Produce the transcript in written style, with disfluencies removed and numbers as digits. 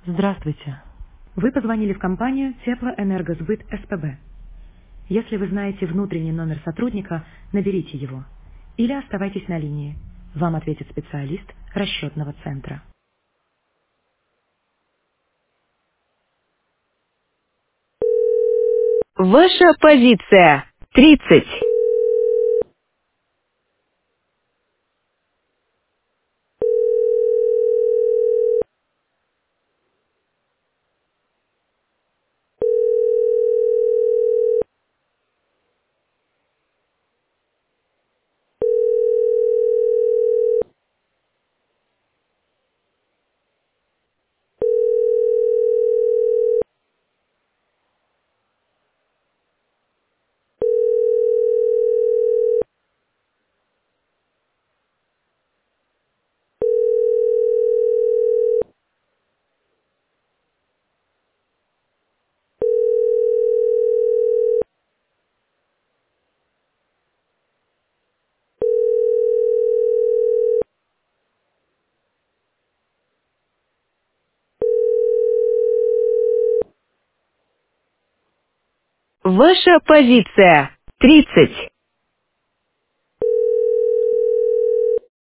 Здравствуйте. Вы позвонили в компанию Теплоэнергосбыт СПБ. Если вы знаете внутренний номер сотрудника, наберите его. Или оставайтесь на линии. Вам ответит специалист расчетного центра. Ваша позиция. 30. Ваша позиция. 30.